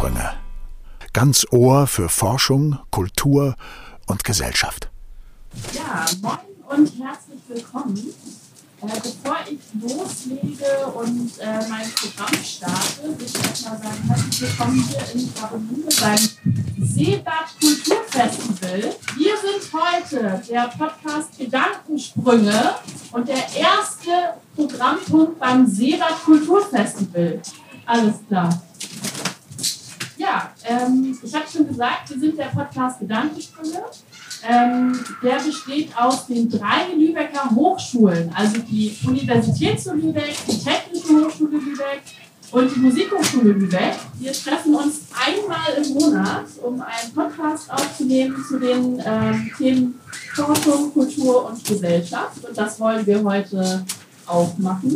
Gedankensprünge. Ganz Ohr für Forschung, Kultur und Gesellschaft. Ja, moin und herzlich willkommen. Bevor ich loslege und mein Programm starte, will ich erstmal sagen, herzlich willkommen hier in Travemünde beim Seebad Kulturfestival. Wir sind heute der Podcast Gedankensprünge und der erste Programmpunkt beim Seebad Kulturfestival. Alles klar. Ja, ich habe schon gesagt, wir sind der Podcast Gedankensprünge. Der besteht aus den 3 Lübecker Hochschulen, also die Universität zu Lübeck, die Technische Hochschule Lübeck und die Musikhochschule Lübeck. Wir treffen uns einmal im Monat, um einen Podcast aufzunehmen zu den Themen Forschung, Kultur und Gesellschaft. Und das wollen wir heute auch machen.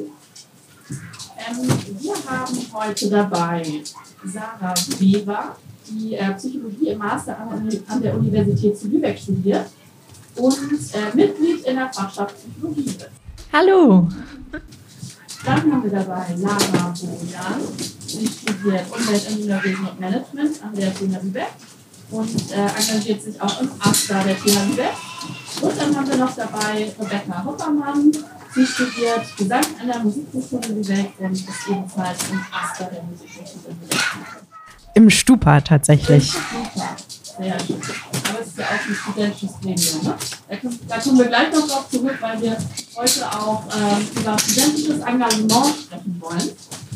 Wir haben heute dabei Sarah Weber, die Psychologie im Master an der Universität zu Lübeck studiert und Mitglied in der Fachschaft Psychologie ist. Hallo! Dann haben wir dabei Lara Bojan, sie studiert Umweltingenieurwesen und Management an der TH Lübeck und engagiert sich auch im AStA der TH Lübeck. Und dann haben wir noch dabei Rebecca Hoppermann, sie studiert Gesang an der Musikhochschule Lübeck und ist ebenfalls im AStA der Musikhochschule Lübeck. Im Stupa tatsächlich. Sehr schön. Aber es ist ja auch ein studentisches Gremium, ne? Da kommen wir gleich noch drauf zurück, weil wir heute auch über studentisches Engagement sprechen wollen.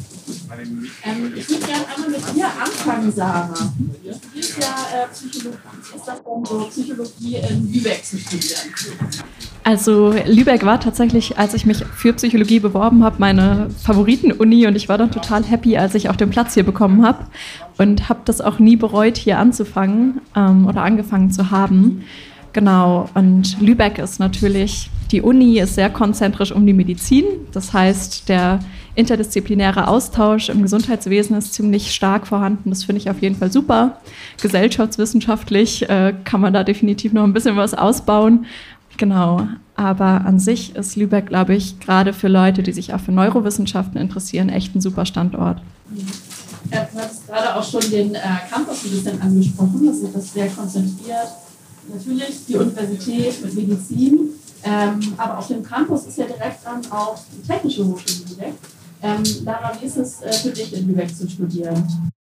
Ich würde gerne einmal mit dir anfangen, Sarah. Du studierst ja Psychologie. Ist das denn so, Psychologie in Lübeck zu studieren? Also Lübeck war tatsächlich, als ich mich für Psychologie beworben habe, meine Favoriten-Uni und ich war dann total happy, als ich auch den Platz hier bekommen habe und habe das auch nie bereut, hier anzufangen oder angefangen zu haben. Genau, und Lübeck ist natürlich, die Uni ist sehr konzentrisch um die Medizin, das heißt, der interdisziplinäre Austausch im Gesundheitswesen ist ziemlich stark vorhanden, das finde ich auf jeden Fall super. Gesellschaftswissenschaftlich kann man da definitiv noch ein bisschen was ausbauen. Genau, aber an sich ist Lübeck, glaube ich, gerade für Leute, die sich auch für Neurowissenschaften interessieren, echt ein super Standort. Du hast gerade auch schon den Campus ein bisschen angesprochen, das ist sehr konzentriert. Natürlich die Universität mit Medizin, aber auf dem Campus ist ja direkt dann auch die Technische Hochschule Lübeck. Lara, wie ist es für dich, in Lübeck zu studieren?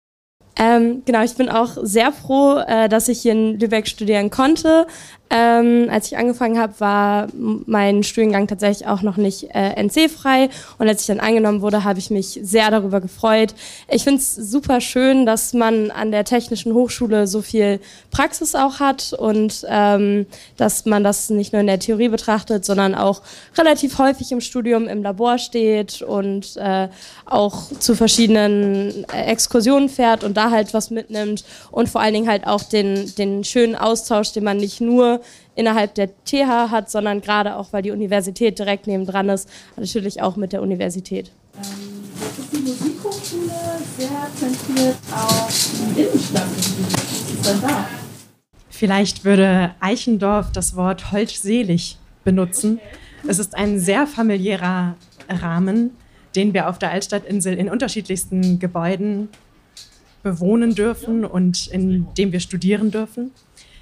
Genau, ich bin auch sehr froh, dass ich hier in Lübeck studieren konnte. Als ich angefangen habe, war mein Studiengang tatsächlich auch noch nicht NC-frei und als ich dann angenommen wurde, habe ich mich sehr darüber gefreut. Ich finde es super schön, dass man an der Technischen Hochschule so viel Praxis auch hat und dass man das nicht nur in der Theorie betrachtet, sondern auch relativ häufig im Studium im Labor steht und auch zu verschiedenen Exkursionen fährt und da halt was mitnimmt und vor allen Dingen halt auch den schönen Austausch, den man nicht nur innerhalb der TH hat, sondern gerade auch, weil die Universität direkt nebendran ist, natürlich auch mit der Universität. Jetzt ist die Musikhochschule sehr zentriert auf die Innenstadt. Was ist denn da? Vielleicht würde Eichendorff das Wort holdselig benutzen. Okay. Es ist ein sehr familiärer Rahmen, den wir auf der Altstadtinsel in unterschiedlichsten Gebäuden bewohnen dürfen und in dem wir studieren dürfen.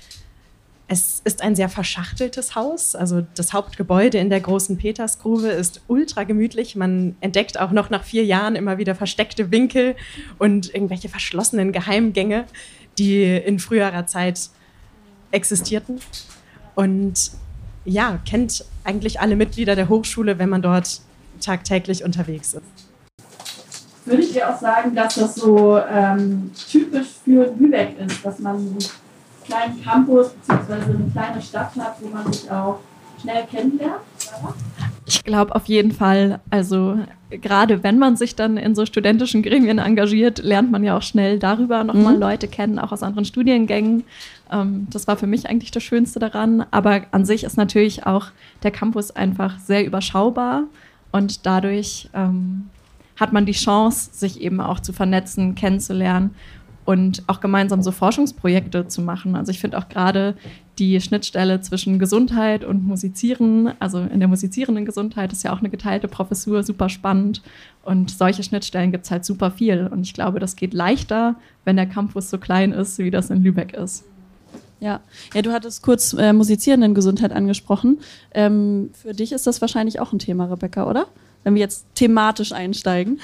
Es ist ein sehr verschachteltes Haus, also das Hauptgebäude in der großen Petersgrube ist ultra gemütlich. Man entdeckt auch noch nach 4 Jahren immer wieder versteckte Winkel und irgendwelche verschlossenen Geheimgänge, die in früherer Zeit existierten. Und ja, kennt eigentlich alle Mitglieder der Hochschule, wenn man dort tagtäglich unterwegs ist. Würdet ihr auch sagen, dass das so typisch für Lübeck ist, dass man einen kleinen Campus bzw. eine kleine Stadt hat, wo man sich auch schnell kennenlernt? Ich glaube auf jeden Fall, also gerade wenn man sich dann in so studentischen Gremien engagiert, lernt man ja auch schnell darüber nochmal Leute kennen, auch aus anderen Studiengängen. Das war für mich eigentlich das Schönste daran, aber an sich ist natürlich auch der Campus einfach sehr überschaubar und dadurch hat man die Chance, sich eben auch zu vernetzen, kennenzulernen und auch gemeinsam so Forschungsprojekte zu machen. Also ich finde auch gerade die Schnittstelle zwischen Gesundheit und Musizieren, also in der musizierenden Gesundheit ist ja auch eine geteilte Professur, super spannend. Und solche Schnittstellen gibt es halt super viel. Und ich glaube, das geht leichter, wenn der Campus so klein ist, wie das in Lübeck ist. Ja, du hattest kurz musizierenden Gesundheit angesprochen. Für dich ist das wahrscheinlich auch ein Thema, Rebecca, oder? Wenn wir jetzt thematisch einsteigen.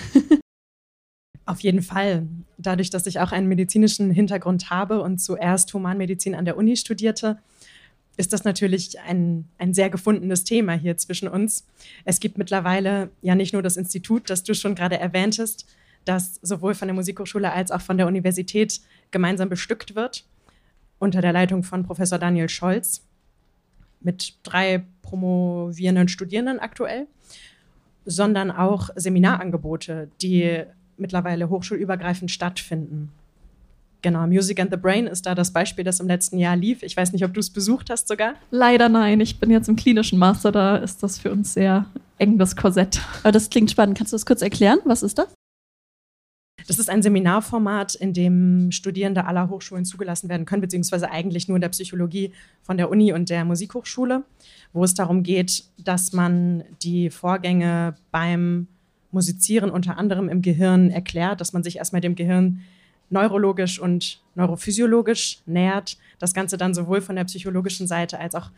Auf jeden Fall. Dadurch, dass ich auch einen medizinischen Hintergrund habe und zuerst Humanmedizin an der Uni studierte, ist das natürlich ein sehr gefundenes Thema hier zwischen uns. Es gibt mittlerweile ja nicht nur das Institut, das du schon gerade erwähntest, das sowohl von der Musikhochschule als auch von der Universität gemeinsam bestückt wird, unter der Leitung von Professor Daniel Scholz, mit 3 promovierenden Studierenden aktuell, sondern auch Seminarangebote, die mittlerweile hochschulübergreifend stattfinden. Genau, Music and the Brain ist da das Beispiel, das im letzten Jahr lief. Ich weiß nicht, ob du es besucht hast sogar. Leider nein, ich bin jetzt im klinischen Master, da ist das für uns sehr eng, das Korsett. Aber das klingt spannend. Kannst du das kurz erklären? Was ist das? Das ist ein Seminarformat, in dem Studierende aller Hochschulen zugelassen werden können, beziehungsweise eigentlich nur in der Psychologie von der Uni und der Musikhochschule, wo es darum geht, dass man die Vorgänge beim Musizieren unter anderem im Gehirn erklärt, dass man sich erstmal dem Gehirn neurologisch und neurophysiologisch nähert. Das Ganze dann sowohl von der psychologischen Seite als auch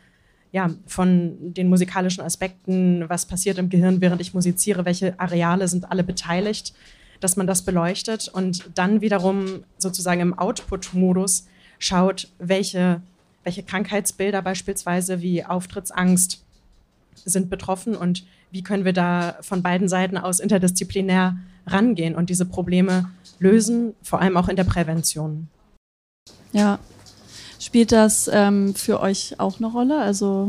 von den musikalischen Aspekten, was passiert im Gehirn, während ich musiziere, welche Areale sind alle beteiligt, dass man das beleuchtet und dann wiederum sozusagen im Output-Modus schaut, welche Krankheitsbilder beispielsweise wie Auftrittsangst sind betroffen und wie können wir da von beiden Seiten aus interdisziplinär rangehen und diese Probleme lösen, vor allem auch in der Prävention. Ja, spielt das für euch auch eine Rolle? Also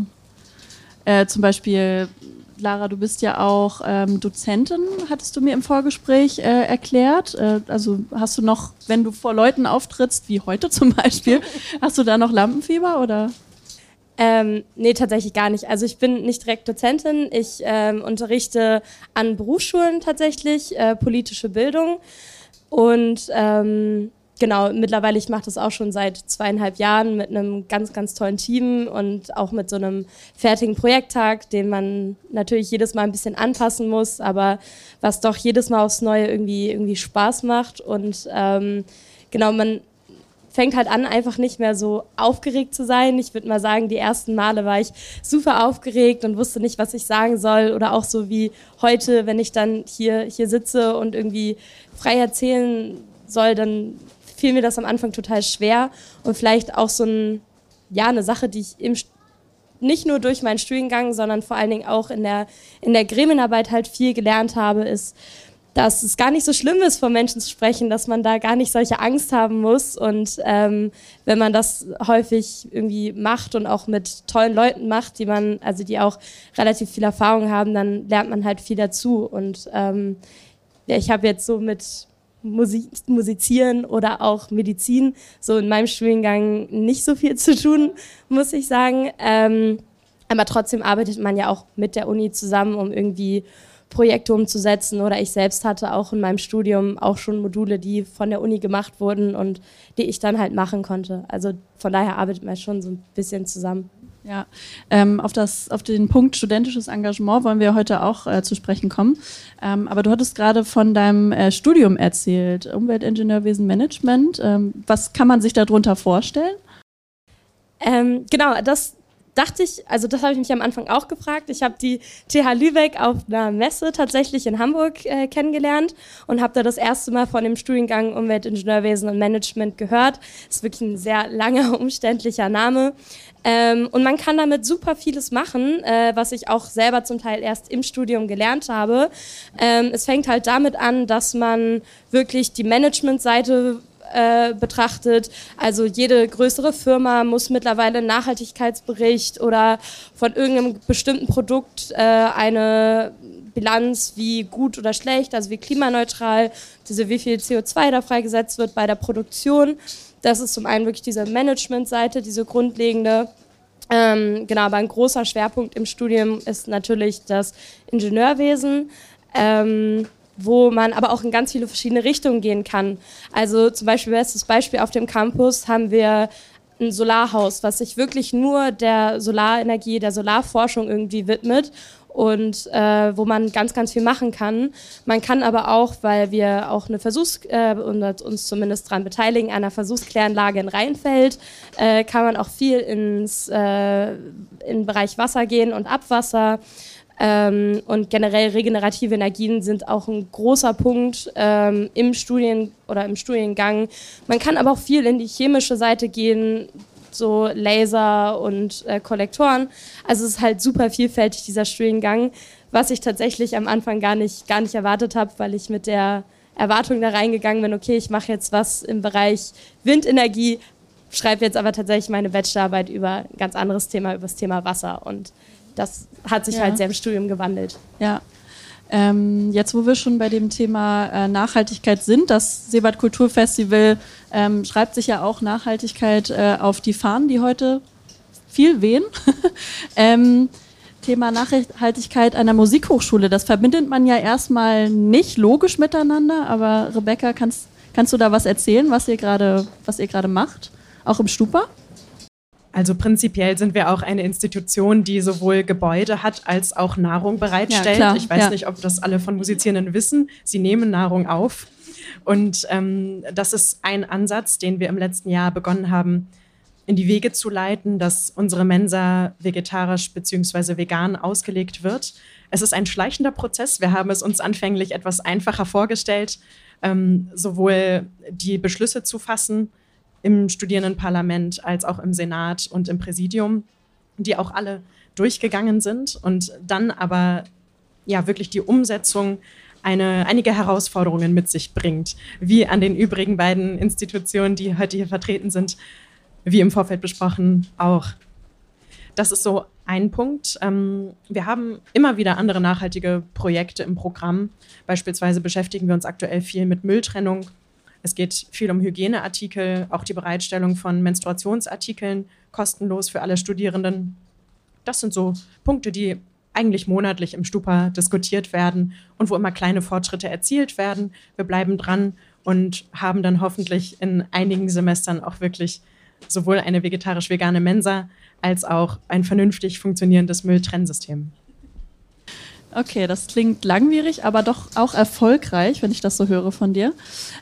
zum Beispiel, Lara, du bist ja auch Dozentin, hattest du mir im Vorgespräch erklärt. Also hast du noch, wenn du vor Leuten auftrittst, wie heute zum Beispiel, hast du da noch Lampenfieber oder? Nee, tatsächlich gar nicht. Also ich bin nicht direkt Dozentin. Ich unterrichte an Berufsschulen tatsächlich politische Bildung. Und genau, mittlerweile, ich mache das auch schon seit 2,5 Jahren mit einem ganz, ganz tollen Team und auch mit so einem fertigen Projekttag, den man natürlich jedes Mal ein bisschen anpassen muss, aber was doch jedes Mal aufs Neue irgendwie Spaß macht. Und genau, man fängt halt an, einfach nicht mehr so aufgeregt zu sein. Ich würde mal sagen, die ersten Male war ich super aufgeregt und wusste nicht, was ich sagen soll. Oder auch so wie heute, wenn ich dann hier sitze und irgendwie frei erzählen soll, dann fiel mir das am Anfang total schwer. Und vielleicht auch so eine Sache, die ich nicht nur durch meinen Studiengang, sondern vor allen Dingen auch in der Gremienarbeit halt viel gelernt habe, ist, dass es gar nicht so schlimm ist, vor Menschen zu sprechen, dass man da gar nicht solche Angst haben muss. Und wenn man das häufig irgendwie macht und auch mit tollen Leuten macht, die auch relativ viel Erfahrung haben, dann lernt man halt viel dazu. Und ich habe jetzt so mit Musizieren oder auch Medizin so in meinem Studiengang nicht so viel zu tun, muss ich sagen. Aber trotzdem arbeitet man ja auch mit der Uni zusammen, um irgendwie Projekte umzusetzen, oder ich selbst hatte auch in meinem Studium auch schon Module, die von der Uni gemacht wurden und die ich dann halt machen konnte. Also von daher arbeitet man schon so ein bisschen zusammen. Ja, auf den Punkt studentisches Engagement wollen wir heute auch zu sprechen kommen. Aber du hattest gerade von deinem Studium erzählt, Umweltingenieurwesen Management. Was kann man sich darunter vorstellen? Genau, das dachte ich, also das habe ich mich am Anfang auch gefragt. Ich habe die TH Lübeck auf einer Messe tatsächlich in Hamburg kennengelernt und habe da das erste Mal von dem Studiengang Umweltingenieurwesen und Management gehört. Das ist wirklich ein sehr langer, umständlicher Name. Und man kann damit super vieles machen, was ich auch selber zum Teil erst im Studium gelernt habe. Es fängt halt damit an, dass man wirklich die Managementseite betrachtet. Also jede größere Firma muss mittlerweile einen Nachhaltigkeitsbericht oder von irgendeinem bestimmten Produkt eine Bilanz, wie gut oder schlecht, also wie klimaneutral, wie viel CO2 da freigesetzt wird bei der Produktion. Das ist zum einen wirklich diese Managementseite, diese grundlegende. Genau, aber ein großer Schwerpunkt im Studium ist natürlich das Ingenieurwesen. Wo man aber auch in ganz viele verschiedene Richtungen gehen kann. Also zum Beispiel, bestes Beispiel, auf dem Campus haben wir ein Solarhaus, was sich wirklich nur der Solarenergie, der Solarforschung irgendwie widmet und wo man ganz, ganz viel machen kann. Man kann aber auch, weil wir auch eine und uns zumindest daran beteiligen, einer Versuchskläranlage in Rheinfeld, kann man auch viel in den Bereich Wasser gehen und Abwasser. Und generell regenerative Energien sind auch ein großer Punkt im Studiengang. Man kann aber auch viel in die chemische Seite gehen, so Laser und Kollektoren. Also es ist halt super vielfältig, dieser Studiengang, was ich tatsächlich am Anfang gar nicht erwartet habe, weil ich mit der Erwartung da reingegangen bin, okay, ich mache jetzt was im Bereich Windenergie, schreibe jetzt aber tatsächlich meine Bachelorarbeit über ein ganz anderes Thema, über das Thema Wasser, und das hat sich halt sehr im Studium gewandelt. Ja. Jetzt, wo wir schon bei dem Thema Nachhaltigkeit sind, das Seebad Kulturfestival schreibt sich ja auch Nachhaltigkeit auf die Fahnen, die heute viel wehen. Thema Nachhaltigkeit einer Musikhochschule, das verbindet man ja erstmal nicht logisch miteinander, aber Rebecca, kannst du da was erzählen, was ihr gerade macht, auch im Stupa? Also prinzipiell sind wir auch eine Institution, die sowohl Gebäude hat als auch Nahrung bereitstellt. Ja, ich weiß nicht, ob das alle von Musizierenden wissen. Sie nehmen Nahrung auf. Und das ist ein Ansatz, den wir im letzten Jahr begonnen haben, in die Wege zu leiten, dass unsere Mensa vegetarisch bzw. vegan ausgelegt wird. Es ist ein schleichender Prozess. Wir haben es uns anfänglich etwas einfacher vorgestellt, sowohl die Beschlüsse zu fassen, im Studierendenparlament als auch im Senat und im Präsidium, die auch alle durchgegangen sind, und dann aber ja wirklich die Umsetzung einige Herausforderungen mit sich bringt, wie an den übrigen beiden Institutionen, die heute hier vertreten sind, wie im Vorfeld besprochen auch. Das ist so ein Punkt. Wir haben immer wieder andere nachhaltige Projekte im Programm. Beispielsweise beschäftigen wir uns aktuell viel mit Mülltrennung. Es geht viel um Hygieneartikel, auch die Bereitstellung von Menstruationsartikeln, kostenlos für alle Studierenden. Das sind so Punkte, die eigentlich monatlich im Stupa diskutiert werden und wo immer kleine Fortschritte erzielt werden. Wir bleiben dran und haben dann hoffentlich in einigen Semestern auch wirklich sowohl eine vegetarisch-vegane Mensa als auch ein vernünftig funktionierendes Mülltrennsystem. Okay, das klingt langwierig, aber doch auch erfolgreich, wenn ich das so höre von dir.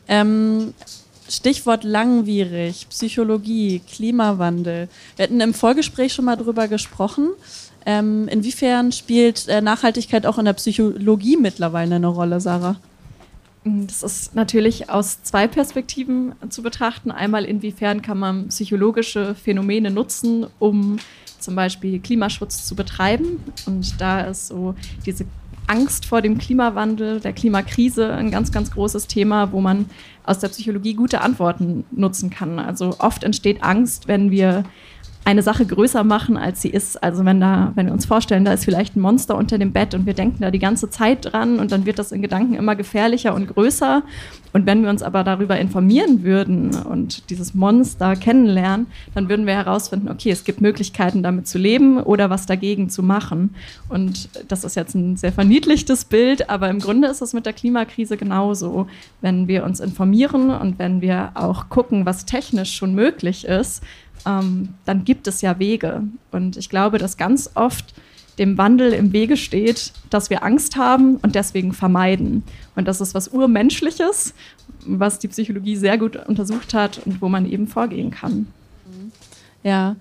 Stichwort langwierig, Psychologie, Klimawandel. Wir hatten im Vorgespräch schon mal drüber gesprochen. Inwiefern spielt Nachhaltigkeit auch in der Psychologie mittlerweile eine Rolle, Sarah? Das ist natürlich aus zwei Perspektiven zu betrachten. Einmal, inwiefern kann man psychologische Phänomene nutzen, um zum Beispiel Klimaschutz zu betreiben. Und da ist so diese Angst vor dem Klimawandel, der Klimakrise ein ganz, ganz großes Thema, wo man aus der Psychologie gute Antworten nutzen kann. Also oft entsteht Angst, wenn wir eine Sache größer machen, als sie ist. Also wenn wir uns vorstellen, da ist vielleicht ein Monster unter dem Bett und wir denken da die ganze Zeit dran und dann wird das in Gedanken immer gefährlicher und größer. Und wenn wir uns aber darüber informieren würden und dieses Monster kennenlernen, dann würden wir herausfinden, okay, es gibt Möglichkeiten, damit zu leben oder was dagegen zu machen. Und das ist jetzt ein sehr verniedlichtes Bild, aber im Grunde ist es mit der Klimakrise genauso. Wenn wir uns informieren und wenn wir auch gucken, was technisch schon möglich ist, dann gibt es ja Wege. Und ich glaube, dass ganz oft dem Wandel im Wege steht, dass wir Angst haben und deswegen vermeiden. Und das ist was Urmenschliches, was die Psychologie sehr gut untersucht hat und wo man eben vorgehen kann. Ja,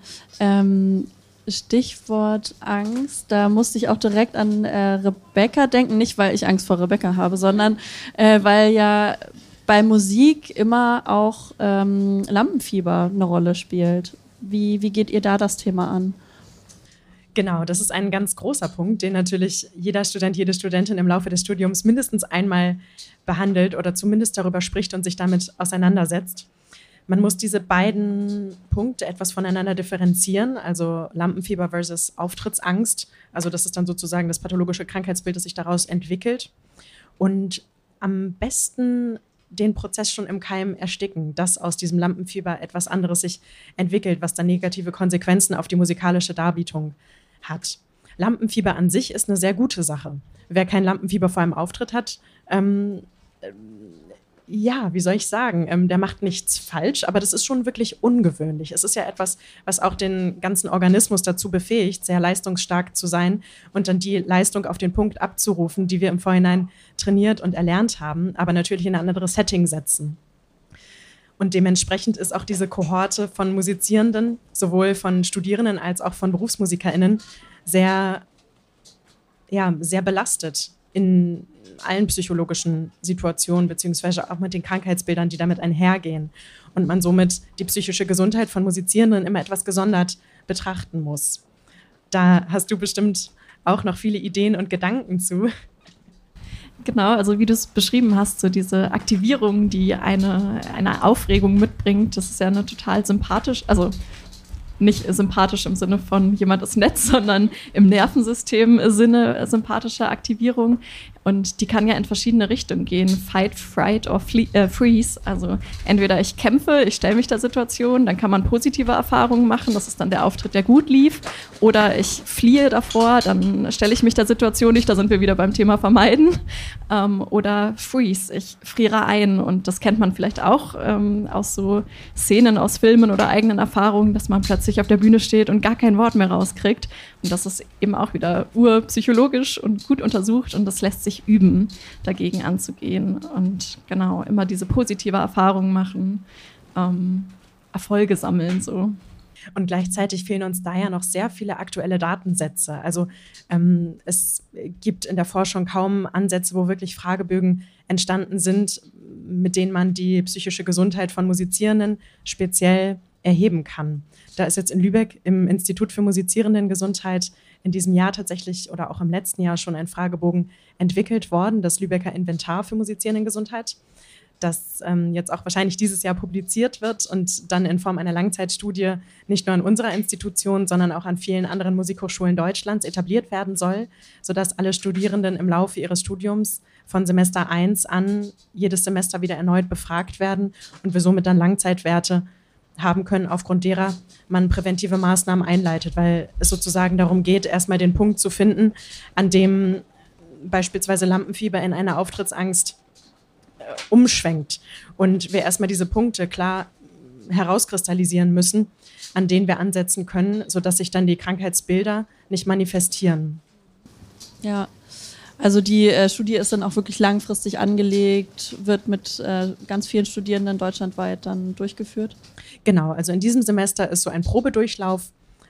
Stichwort Angst, da musste ich auch direkt an Rebecca denken. Nicht, weil ich Angst vor Rebecca habe, sondern weil ja bei Musik immer auch Lampenfieber eine Rolle spielt. Wie geht ihr da das Thema an? Genau, das ist ein ganz großer Punkt, den natürlich jeder Student, jede Studentin im Laufe des Studiums mindestens einmal behandelt oder zumindest darüber spricht und sich damit auseinandersetzt. Man muss diese beiden Punkte etwas voneinander differenzieren, also Lampenfieber versus Auftrittsangst. Also das ist dann sozusagen das pathologische Krankheitsbild, das sich daraus entwickelt. Und am besten den Prozess schon im Keim ersticken, dass aus diesem Lampenfieber etwas anderes sich entwickelt, was dann negative Konsequenzen auf die musikalische Darbietung hat. Lampenfieber an sich ist eine sehr gute Sache. Wer kein Lampenfieber vor einem Auftritt hat, Ja, wie soll ich sagen, der macht nichts falsch, aber das ist schon wirklich ungewöhnlich. Es ist ja etwas, was auch den ganzen Organismus dazu befähigt, sehr leistungsstark zu sein und dann die Leistung auf den Punkt abzurufen, die wir im Vorhinein trainiert und erlernt haben, aber natürlich in ein anderes Setting setzen. Und dementsprechend ist auch diese Kohorte von Musizierenden, sowohl von Studierenden als auch von BerufsmusikerInnen, sehr belastet in allen psychologischen Situationen, beziehungsweise auch mit den Krankheitsbildern, die damit einhergehen. Und man somit die psychische Gesundheit von Musizierenden immer etwas gesondert betrachten muss. Da hast du bestimmt auch noch viele Ideen und Gedanken zu. Genau, also wie du es beschrieben hast, so diese Aktivierung, die eine Aufregung mitbringt, das ist ja eine total sympathisch, also nicht sympathisch im Sinne von jemand ist nett, sondern im Nervensystem-Sinne sympathische Aktivierung. Und die kann ja in verschiedene Richtungen gehen. Fight, Fright or Freeze. Also entweder ich kämpfe, ich stelle mich der Situation, dann kann man positive Erfahrungen machen, das ist dann der Auftritt, der gut lief. Oder ich fliehe davor, dann stelle ich mich der Situation nicht, da sind wir wieder beim Thema Vermeiden. Oder Freeze, ich friere ein. Und das kennt man vielleicht auch aus so Szenen aus Filmen oder eigenen Erfahrungen, dass man plötzlich auf der Bühne steht und gar kein Wort mehr rauskriegt. Und das ist eben auch wieder urpsychologisch und gut untersucht und das lässt sich üben, dagegen anzugehen. Und genau, immer diese positive Erfahrung machen, Erfolge sammeln, so. Und gleichzeitig fehlen uns da ja noch sehr viele aktuelle Datensätze. Also es gibt in der Forschung kaum Ansätze, wo wirklich Fragebögen entstanden sind, mit denen man die psychische Gesundheit von Musizierenden speziell erheben kann. Da ist jetzt in Lübeck im Institut für Musizierendengesundheit in diesem Jahr tatsächlich oder auch im letzten Jahr schon ein Fragebogen entwickelt worden, das Lübecker Inventar für Musizierendengesundheit, das jetzt auch wahrscheinlich dieses Jahr publiziert wird und dann in Form einer Langzeitstudie nicht nur an unserer Institution, sondern auch an vielen anderen Musikhochschulen Deutschlands etabliert werden soll, sodass alle Studierenden im Laufe ihres Studiums von Semester 1 an jedes Semester wieder erneut befragt werden und wir somit dann Langzeitwerte haben können, aufgrund derer man präventive Maßnahmen einleitet, weil es sozusagen darum geht, erstmal den Punkt zu finden, an dem beispielsweise Lampenfieber in eine Auftrittsangst umschwenkt. Und wir erstmal diese Punkte klar herauskristallisieren müssen, an denen wir ansetzen können, sodass sich dann die Krankheitsbilder nicht manifestieren. Ja, also die Studie ist dann auch wirklich langfristig angelegt, wird mit ganz vielen Studierenden deutschlandweit dann durchgeführt. Genau, also in diesem Semester ist so ein Probedurchlauf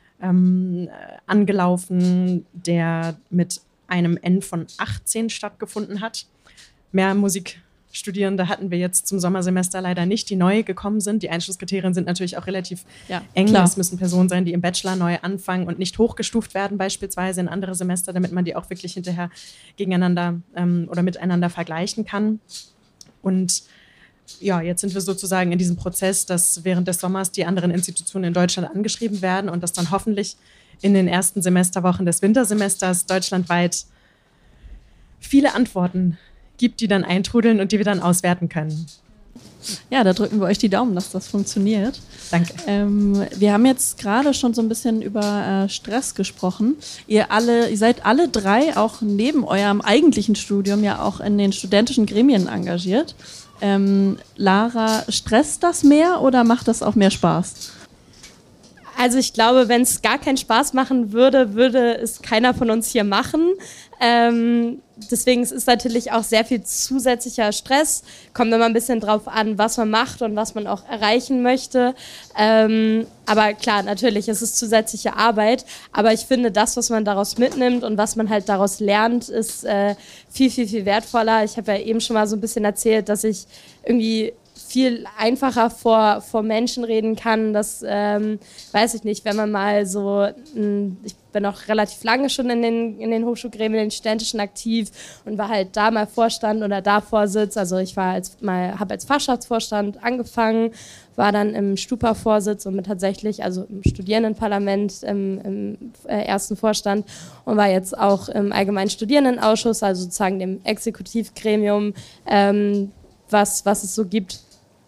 angelaufen, der mit einem N von 18 stattgefunden hat. Mehr Musikstudierende hatten wir jetzt zum Sommersemester leider nicht, die neu gekommen sind. Die Einschlusskriterien sind natürlich auch relativ eng. Klar. Es müssen Personen sein, die im Bachelor neu anfangen und nicht hochgestuft werden, beispielsweise in andere Semester, damit man die auch wirklich hinterher gegeneinander oder miteinander vergleichen kann. Und ja, jetzt sind wir sozusagen in diesem Prozess, dass während des Sommers die anderen Institutionen in Deutschland angeschrieben werden und dass dann hoffentlich in den ersten Semesterwochen des Wintersemesters deutschlandweit viele Antworten gibt, die dann eintrudeln und die wir dann auswerten können. Ja, da drücken wir euch die Daumen, dass das funktioniert. Danke. Wir haben jetzt gerade schon so ein bisschen über Stress gesprochen. Ihr seid alle drei auch neben eurem eigentlichen Studium ja auch in den studentischen Gremien engagiert. Lara, stresst das mehr oder macht das auch mehr Spaß? Also ich glaube, wenn es gar keinen Spaß machen würde, würde es keiner von uns hier machen. Deswegen es ist natürlich auch sehr viel zusätzlicher Stress. Kommt immer ein bisschen drauf an, was man macht und was man auch erreichen möchte. Aber klar, natürlich, es ist zusätzliche Arbeit. Aber ich finde, das, was man daraus mitnimmt und was man halt daraus lernt, ist viel, viel, viel wertvoller. Ich habe ja eben schon mal so ein bisschen erzählt, dass ich irgendwie viel einfacher vor Menschen reden kann. Das weiß ich nicht, wenn man mal so, ich bin auch relativ lange schon in den Hochschulgremien, in den studentischen aktiv und war halt da mal Vorstand oder da Vorsitz. Also ich war habe als Fachschaftsvorstand angefangen, war dann im Stupa-Vorsitz und bin tatsächlich, also im Studierendenparlament im ersten Vorstand und war jetzt auch im Allgemeinen Studierendenausschuss, also sozusagen dem Exekutivgremium, was es so gibt.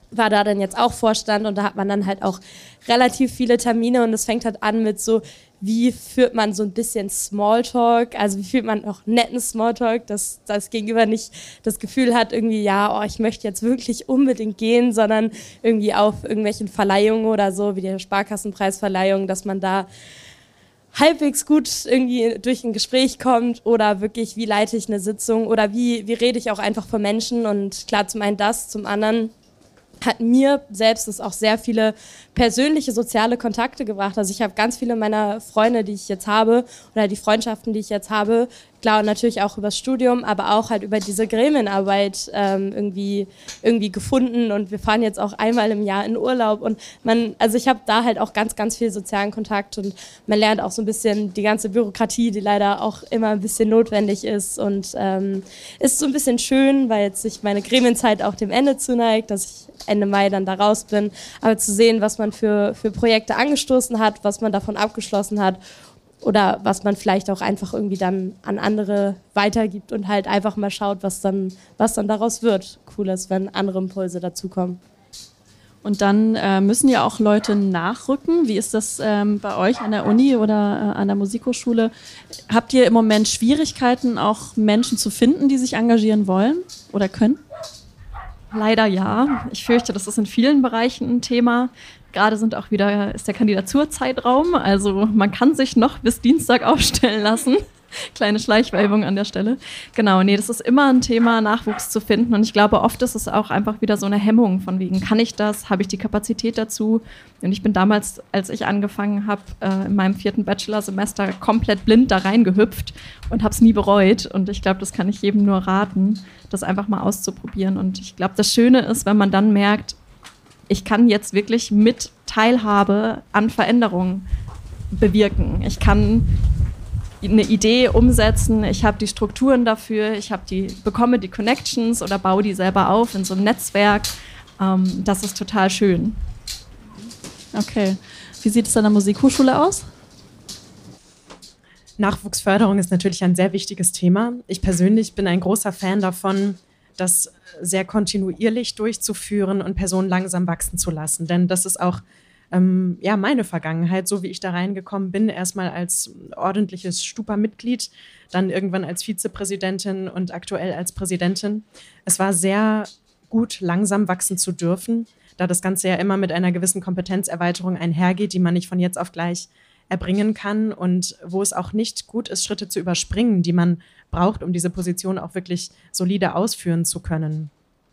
war da dann jetzt auch Vorstand und da hat man dann halt auch relativ viele Termine und es fängt halt an mit so, wie führt man so ein bisschen Smalltalk, also wie führt man auch netten Smalltalk, dass das Gegenüber nicht das Gefühl hat irgendwie, ja, ich möchte jetzt wirklich unbedingt gehen, sondern irgendwie auf irgendwelchen Verleihungen oder so, wie der Sparkassenpreisverleihung, dass man da halbwegs gut irgendwie durch ein Gespräch kommt oder wirklich, wie leite ich eine Sitzung oder wie rede ich auch einfach vor Menschen und klar, zum einen das, zum anderen hat mir selbst das auch sehr viele persönliche soziale Kontakte gebracht. Also ich habe ganz viele meiner Freunde, die ich jetzt habe oder die Freundschaften, die ich jetzt habe, klar und natürlich auch über das Studium, aber auch halt über diese Gremienarbeit irgendwie gefunden und wir fahren jetzt auch einmal im Jahr in Urlaub und also ich habe da halt auch ganz, ganz viel sozialen Kontakt und man lernt auch so ein bisschen die ganze Bürokratie, die leider auch immer ein bisschen notwendig ist und ist so ein bisschen schön, weil jetzt sich meine Gremienzeit auch dem Ende zuneigt, dass ich Ende Mai dann da raus bin, aber zu sehen, was man für Projekte angestoßen hat, was man davon abgeschlossen hat oder was man vielleicht auch einfach irgendwie dann an andere weitergibt und halt einfach mal schaut, was dann daraus wird. Cool ist, wenn andere Impulse dazukommen. Und dann müssen ja auch Leute nachrücken. Wie ist das bei euch an der Uni oder an der Musikhochschule? Habt ihr im Moment Schwierigkeiten, auch Menschen zu finden, die sich engagieren wollen oder können? Leider ja. Ich fürchte, das ist in vielen Bereichen ein Thema. Gerade ist der Kandidaturzeitraum, also man kann sich noch bis Dienstag aufstellen lassen. Kleine Schleichwerbung an der Stelle. Genau, nee, das ist immer ein Thema, Nachwuchs zu finden. Und ich glaube, oft ist es auch einfach wieder so eine Hemmung von wegen, kann ich das? Habe ich die Kapazität dazu? Und ich bin damals, als ich angefangen habe, in meinem 4. Bachelorsemester komplett blind da reingehüpft und habe es nie bereut. Und ich glaube, das kann ich jedem nur raten, das einfach mal auszuprobieren. Und ich glaube, das Schöne ist, wenn man dann merkt, ich kann jetzt wirklich mit Teilhabe an Veränderungen bewirken. Ich kann eine Idee umsetzen, ich habe die Strukturen dafür, bekomme die Connections oder baue die selber auf in so einem Netzwerk. Das ist total schön. Okay. Wie sieht es an der Musikhochschule aus? Nachwuchsförderung ist natürlich ein sehr wichtiges Thema. Ich persönlich bin ein großer Fan davon, das sehr kontinuierlich durchzuführen und Personen langsam wachsen zu lassen. Denn das ist auch meine Vergangenheit, so wie ich da reingekommen bin, erstmal als ordentliches Stupa-Mitglied, dann irgendwann als Vizepräsidentin und aktuell als Präsidentin. Es war sehr gut, langsam wachsen zu dürfen, da das Ganze ja immer mit einer gewissen Kompetenzerweiterung einhergeht, die man nicht von jetzt auf gleich erbringen kann und wo es auch nicht gut ist, Schritte zu überspringen, die man braucht, um diese Position auch wirklich solide ausführen zu können.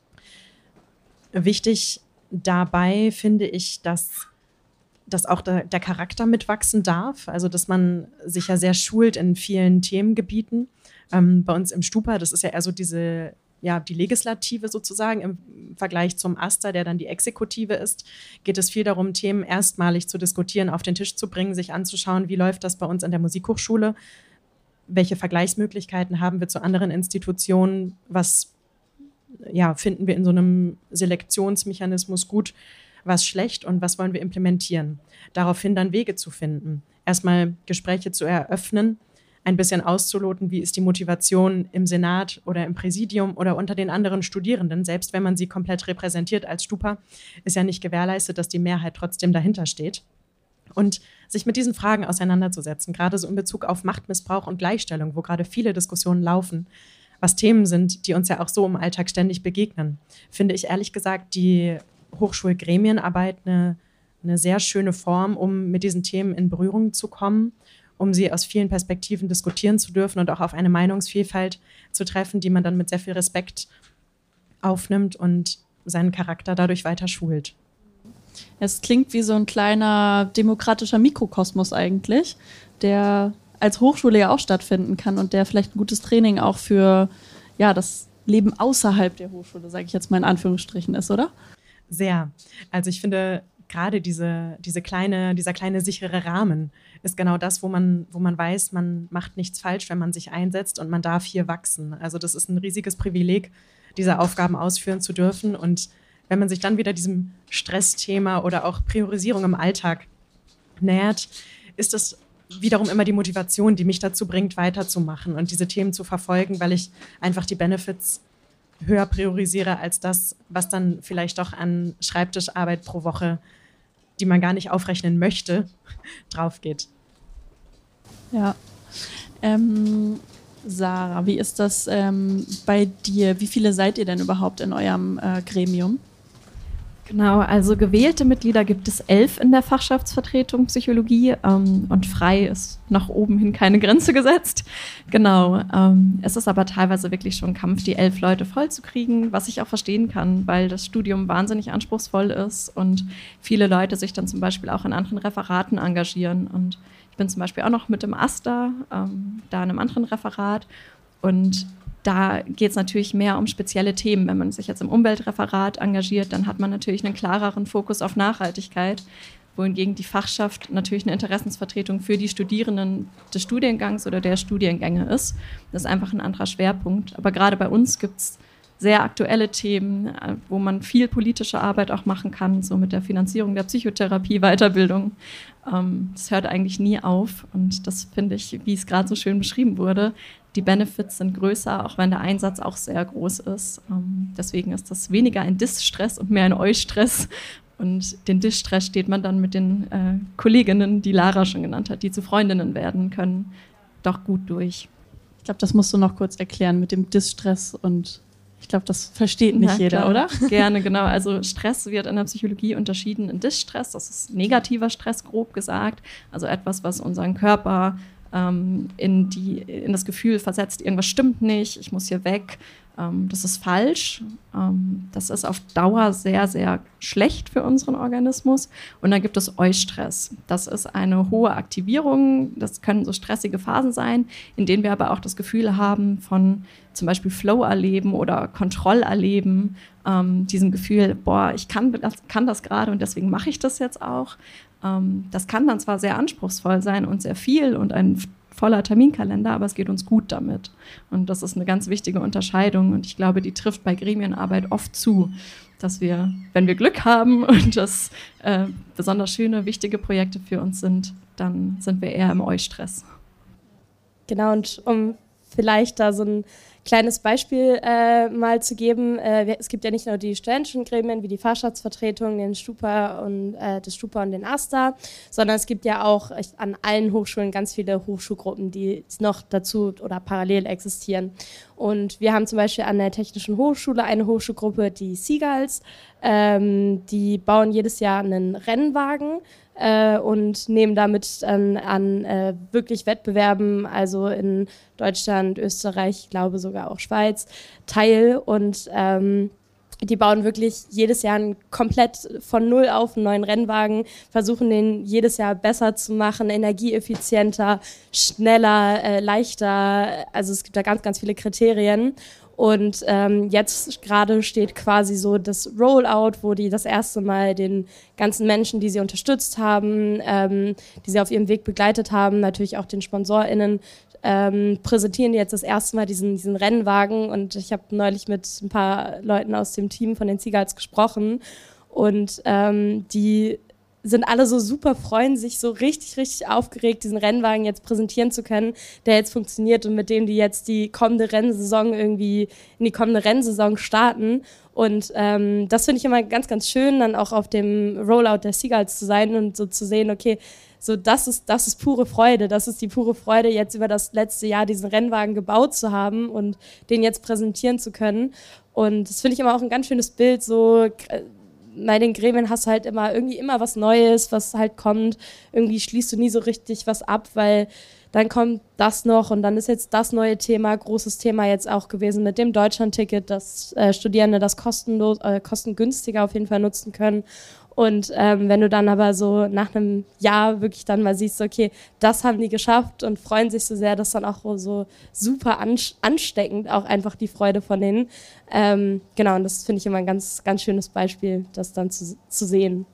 Wichtig dabei finde ich, dass auch der Charakter mitwachsen darf, also dass man sich ja sehr schult in vielen Themengebieten. Bei uns im Stupa, das ist ja eher so die Legislative sozusagen im Vergleich zum AStA, der dann die Exekutive ist, geht es viel darum, Themen erstmalig zu diskutieren, auf den Tisch zu bringen, sich anzuschauen, wie läuft das bei uns an der Musikhochschule, welche Vergleichsmöglichkeiten haben wir zu anderen Institutionen, was finden wir in so einem Selektionsmechanismus gut, was schlecht und was wollen wir implementieren. Daraufhin dann Wege zu finden. Erstmal Gespräche zu eröffnen, ein bisschen auszuloten, wie ist die Motivation im Senat oder im Präsidium oder unter den anderen Studierenden. Selbst wenn man sie komplett repräsentiert als Stupa, ist ja nicht gewährleistet, dass die Mehrheit trotzdem dahinter steht. Und sich mit diesen Fragen auseinanderzusetzen, gerade so in Bezug auf Machtmissbrauch und Gleichstellung, wo gerade viele Diskussionen laufen, was Themen sind, die uns ja auch so im Alltag ständig begegnen, finde ich ehrlich gesagt die Hochschulgremienarbeit eine sehr schöne Form, um mit diesen Themen in Berührung zu kommen, um sie aus vielen Perspektiven diskutieren zu dürfen und auch auf eine Meinungsvielfalt zu treffen, die man dann mit sehr viel Respekt aufnimmt und seinen Charakter dadurch weiter schult. Es klingt wie so ein kleiner demokratischer Mikrokosmos eigentlich, der als Hochschule ja auch stattfinden kann und der vielleicht ein gutes Training auch für das Leben außerhalb der Hochschule, sage ich jetzt mal in Anführungsstrichen, ist, oder? Sehr. Also ich finde, gerade dieser kleine sichere Rahmen ist genau das, wo man weiß, man macht nichts falsch, wenn man sich einsetzt und man darf hier wachsen. Also das ist ein riesiges Privileg, diese Aufgaben ausführen zu dürfen. Und wenn man sich dann wieder diesem Stressthema oder auch Priorisierung im Alltag nähert, ist das wiederum immer die Motivation, die mich dazu bringt, weiterzumachen und diese Themen zu verfolgen, weil ich einfach die Benefits höher priorisiere als das, was dann vielleicht doch an Schreibtischarbeit pro Woche, die man gar nicht aufrechnen möchte, drauf geht. Ja. Sarah, wie ist das bei dir? Wie viele seid ihr denn überhaupt in eurem Gremium? Genau, also gewählte Mitglieder gibt es 11 in der Fachschaftsvertretung Psychologie und frei ist nach oben hin keine Grenze gesetzt. Genau, es ist aber teilweise wirklich schon ein Kampf, die 11 Leute voll zu kriegen, was ich auch verstehen kann, weil das Studium wahnsinnig anspruchsvoll ist und viele Leute sich dann zum Beispiel auch in anderen Referaten engagieren. Und ich bin zum Beispiel auch noch mit dem AStA, da in einem anderen Referat, und da geht es natürlich mehr um spezielle Themen. Wenn man sich jetzt im Umweltreferat engagiert, dann hat man natürlich einen klareren Fokus auf Nachhaltigkeit, wohingegen die Fachschaft natürlich eine Interessensvertretung für die Studierenden des Studiengangs oder der Studiengänge ist. Das ist einfach ein anderer Schwerpunkt. Aber gerade bei uns gibt es sehr aktuelle Themen, wo man viel politische Arbeit auch machen kann, so mit der Finanzierung der Psychotherapie, Weiterbildung. Das hört eigentlich nie auf und das finde ich, wie es gerade so schön beschrieben wurde, die Benefits sind größer, auch wenn der Einsatz auch sehr groß ist. Deswegen ist das weniger ein Dis-Stress und mehr ein Eustress. Und den Dis-Stress steht man dann mit den Kolleginnen, die Lara schon genannt hat, die zu Freundinnen werden können, doch gut durch. Ich glaube, das musst du noch kurz erklären mit dem Dis-Stress, und ich glaube, das versteht nicht jeder, klar. Oder? Gerne, genau. Also Stress wird in der Psychologie unterschieden in Dis-Stress. Das ist negativer Stress, grob gesagt. Also etwas, was unseren Körper in das Gefühl versetzt, irgendwas stimmt nicht, ich muss hier weg. Das ist falsch. Das ist auf Dauer sehr, sehr schlecht für unseren Organismus. Und dann gibt es Eustress. Das ist eine hohe Aktivierung. Das können so stressige Phasen sein, in denen wir aber auch das Gefühl haben von zum Beispiel Flow-Erleben oder Kontrollerleben. Diesem Gefühl, boah, ich kann das gerade und deswegen mache ich das jetzt auch. Das kann dann zwar sehr anspruchsvoll sein und sehr viel und ein voller Terminkalender, aber es geht uns gut damit. Und das ist eine ganz wichtige Unterscheidung und ich glaube, die trifft bei Gremienarbeit oft zu, dass wir, wenn wir Glück haben und das besonders schöne, wichtige Projekte für uns sind, dann sind wir eher im Eustress. Genau, und um vielleicht da so ein kleines Beispiel mal zu geben. Es gibt ja nicht nur die studentischen Gremien wie die Fachschaftsvertretung, den Stupa und das Stupa und den AStA, sondern es gibt ja auch an allen Hochschulen ganz viele Hochschulgruppen, die noch dazu oder parallel existieren. Und wir haben zum Beispiel an der Technischen Hochschule eine Hochschulgruppe, die Seagulls, die bauen jedes Jahr einen Rennwagen und nehmen damit an wirklich Wettbewerben, also in Deutschland, Österreich, ich glaube sogar auch Schweiz, teil. Und die bauen wirklich jedes Jahr komplett von Null auf einen neuen Rennwagen, versuchen den jedes Jahr besser zu machen, energieeffizienter, schneller, leichter. Also es gibt da ganz, ganz viele Kriterien. Und jetzt gerade steht quasi so das Rollout, wo die das erste Mal den ganzen Menschen, die sie unterstützt haben, die sie auf ihrem Weg begleitet haben, natürlich auch den SponsorInnen, präsentieren jetzt das erste Mal diesen Rennwagen. Und ich habe neulich mit ein paar Leuten aus dem Team von den Seagulls gesprochen und die sind alle so super, freuen sich so richtig, richtig aufgeregt, diesen Rennwagen jetzt präsentieren zu können, der jetzt funktioniert und mit dem die jetzt die kommende Rennsaison irgendwie in die kommende Rennsaison starten. Und das finde ich immer ganz, ganz schön, dann auch auf dem Rollout der Seagulls zu sein und so zu sehen, okay, so das ist pure Freude, das ist die pure Freude, jetzt über das letzte Jahr diesen Rennwagen gebaut zu haben und den jetzt präsentieren zu können. Und das finde ich immer auch ein ganz schönes Bild, so bei den Gremien hast du halt immer was Neues, was halt kommt. Irgendwie schließt du nie so richtig was ab, weil dann kommt das noch und dann ist jetzt das neue Thema, großes Thema jetzt auch gewesen mit dem Deutschlandticket, dass Studierende das kostengünstiger auf jeden Fall nutzen können. Und wenn du dann aber so nach einem Jahr wirklich dann mal siehst, okay, das haben die geschafft und freuen sich so sehr, dass dann auch so super ansteckend auch einfach die Freude von denen. Genau, und das finde ich immer ein ganz, ganz schönes Beispiel, das dann zu sehen.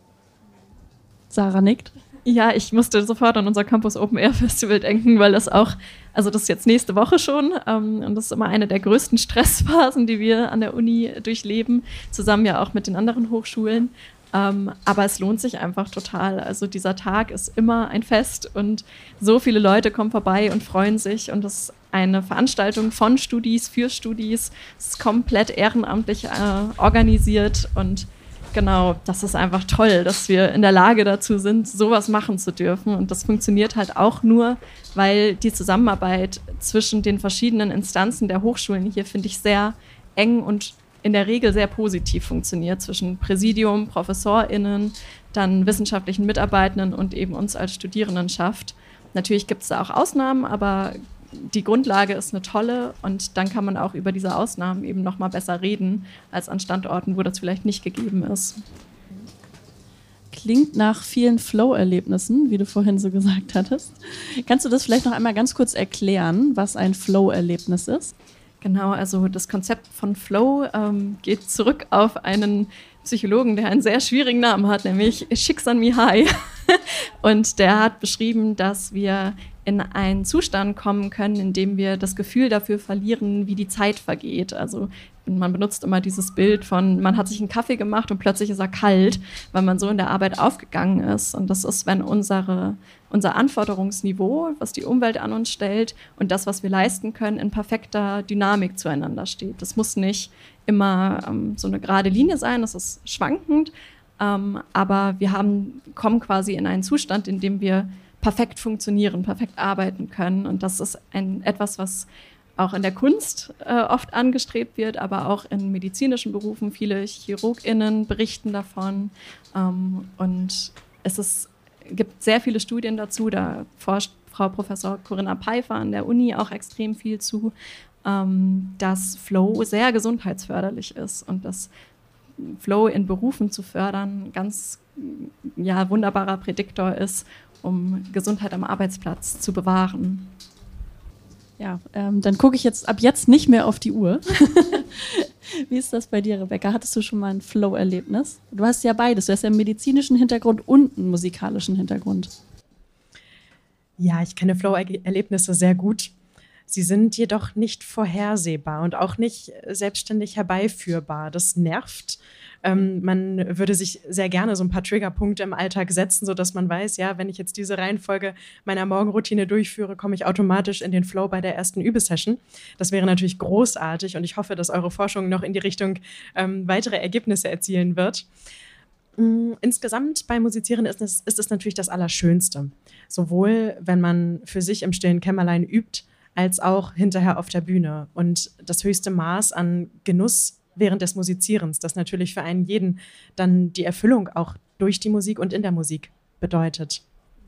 Sarah nickt. Ja, ich musste sofort an unser Campus Open Air Festival denken, weil das auch, also das ist jetzt nächste Woche schon und das ist immer eine der größten Stressphasen, die wir an der Uni durchleben, zusammen ja auch mit den anderen Hochschulen. Aber es lohnt sich einfach total. Also dieser Tag ist immer ein Fest und so viele Leute kommen vorbei und freuen sich. Und das ist eine Veranstaltung von Studis für Studis. Es ist komplett ehrenamtlich organisiert. Und genau, das ist einfach toll, dass wir in der Lage dazu sind, sowas machen zu dürfen. Und das funktioniert halt auch nur, weil die Zusammenarbeit zwischen den verschiedenen Instanzen der Hochschulen hier, finde ich, sehr eng und in der Regel sehr positiv funktioniert zwischen Präsidium, ProfessorInnen, dann wissenschaftlichen Mitarbeitenden und eben uns als Studierendenschaft. Natürlich gibt es da auch Ausnahmen, aber die Grundlage ist eine tolle und dann kann man auch über diese Ausnahmen eben noch mal besser reden als an Standorten, wo das vielleicht nicht gegeben ist. Klingt nach vielen Flow-Erlebnissen, wie du vorhin so gesagt hattest. Kannst du das vielleicht noch einmal ganz kurz erklären, was ein Flow-Erlebnis ist? Genau, also das Konzept von Flow geht zurück auf einen Psychologen, der einen sehr schwierigen Namen hat, nämlich Csikszentmihalyi. Und der hat beschrieben, dass wir in einen Zustand kommen können, in dem wir das Gefühl dafür verlieren, wie die Zeit vergeht. Also man benutzt immer dieses Bild von, man hat sich einen Kaffee gemacht und plötzlich ist er kalt, weil man so in der Arbeit aufgegangen ist. Und das ist, wenn unser Anforderungsniveau, was die Umwelt an uns stellt und das, was wir leisten können, in perfekter Dynamik zueinander steht. Das muss nicht immer so eine gerade Linie sein, das ist schwankend, aber wir kommen quasi in einen Zustand, in dem wir perfekt funktionieren, perfekt arbeiten können. Und das ist etwas, was auch in der Kunst oft angestrebt wird, aber auch in medizinischen Berufen. Viele ChirurgInnen berichten davon. Und gibt sehr viele Studien dazu. Da forscht Frau Professor Corinna Peifer an der Uni auch extrem viel zu, dass Flow sehr gesundheitsförderlich ist und dass Flow in Berufen zu fördern ganz wunderbarer Prädiktor ist, um Gesundheit am Arbeitsplatz zu bewahren. Ja, dann gucke ich ab jetzt nicht mehr auf die Uhr. Wie ist das bei dir, Rebecca? Hattest du schon mal ein Flow-Erlebnis? Du hast ja beides. Du hast ja einen medizinischen Hintergrund und einen musikalischen Hintergrund. Ja, ich kenne Flow-Erlebnisse sehr gut. Sie sind jedoch nicht vorhersehbar und auch nicht selbstständig herbeiführbar. Das nervt. Man würde sich sehr gerne so ein paar Triggerpunkte im Alltag setzen, sodass man weiß, ja, wenn ich jetzt diese Reihenfolge meiner Morgenroutine durchführe, komme ich automatisch in den Flow bei der ersten Übesession. Das wäre natürlich großartig und ich hoffe, dass eure Forschung noch in die Richtung weitere Ergebnisse erzielen wird. Insgesamt beim Musizieren ist es natürlich das Allerschönste. Sowohl, wenn man für sich im stillen Kämmerlein übt, als auch hinterher auf der Bühne. Und das höchste Maß an Genuss während des Musizierens, das natürlich für einen jeden dann die Erfüllung auch durch die Musik und in der Musik bedeutet.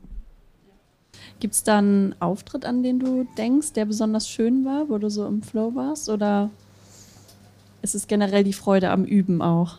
Gibt es da einen Auftritt, an den du denkst, der besonders schön war, wo du so im Flow warst? Oder ist es generell die Freude am Üben auch?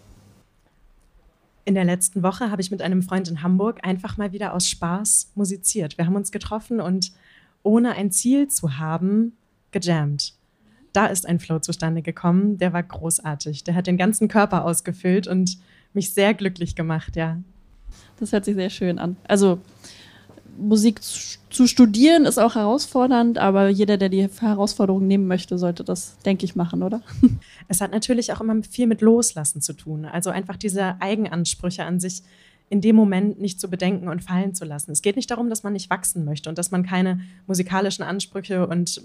In der letzten Woche habe ich mit einem Freund in Hamburg einfach mal wieder aus Spaß musiziert. Wir haben uns getroffen und ohne ein Ziel zu haben, gejammt. Da ist ein Flow zustande gekommen, der war großartig. Der hat den ganzen Körper ausgefüllt und mich sehr glücklich gemacht, ja. Das hört sich sehr schön an. Also Musik zu studieren ist auch herausfordernd, aber jeder, der die Herausforderung nehmen möchte, sollte das, denke ich, machen, oder? Es hat natürlich auch immer viel mit Loslassen zu tun. Also einfach diese Eigenansprüche an sich in dem Moment nicht zu bedenken und fallen zu lassen. Es geht nicht darum, dass man nicht wachsen möchte und dass man keine musikalischen Ansprüche und